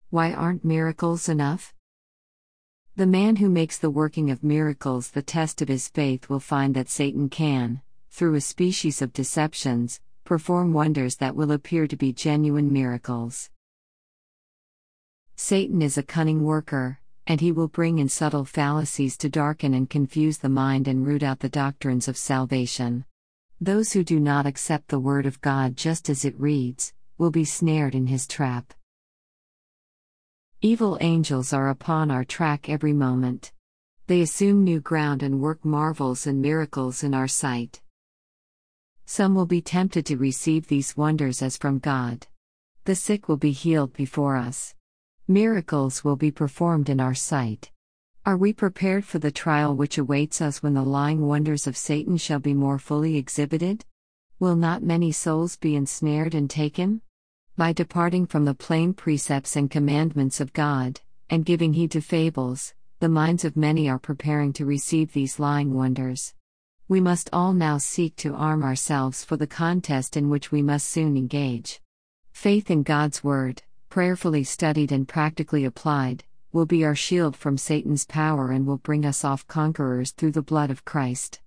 Why aren't miracles enough? The man who makes the working of miracles the test of his faith will find that Satan can, through a species of deceptions, perform wonders that will appear to be genuine miracles. Satan is a cunning worker, and he will bring in subtle fallacies to darken and confuse the mind and root out the doctrines of salvation. Those who do not accept the Word of God just as it reads, will be snared in his trap. Evil angels are upon our track every moment. They assume new ground and work marvels and miracles in our sight. Some will be tempted to receive these wonders as from God. The sick will be healed before us. Miracles will be performed in our sight. Are we prepared for the trial which awaits us when the lying wonders of Satan shall be more fully exhibited? Will not many souls be ensnared and taken? By departing from the plain precepts and commandments of God, and giving heed to fables, the minds of many are preparing to receive these lying wonders. We must all now seek to arm ourselves for the contest in which we must soon engage. Faith in God's Word, prayerfully studied and practically applied, will be our shield from Satan's power and will bring us off conquerors through the blood of Christ.